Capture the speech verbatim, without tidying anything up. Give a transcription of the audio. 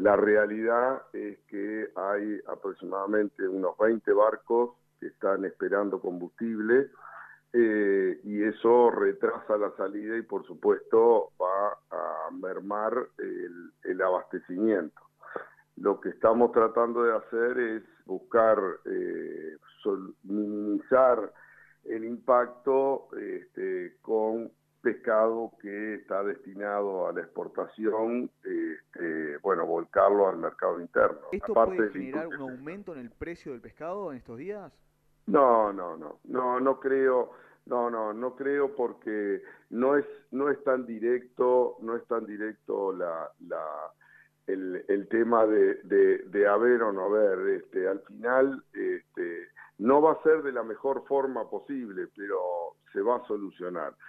la realidad es que hay aproximadamente unos veinte barcos que están esperando combustible eh, y eso retrasa la salida y por supuesto va a mermar el, el abastecimiento. Lo que estamos tratando de hacer es buscar eh, sol, minimizar el impacto este, con pescado que está destinado a la exportación, este, bueno, volcarlo al mercado interno. ¿Esto Aparte puede del generar input. un aumento en el precio del pescado en estos días? No, no, no, no, no creo, no, no, no creo porque no es, no es tan directo, no es tan directo la, la, el, el tema de, de, de haber o no haber. Este, al final, este, no va a ser de la mejor forma posible, pero se va a solucionar.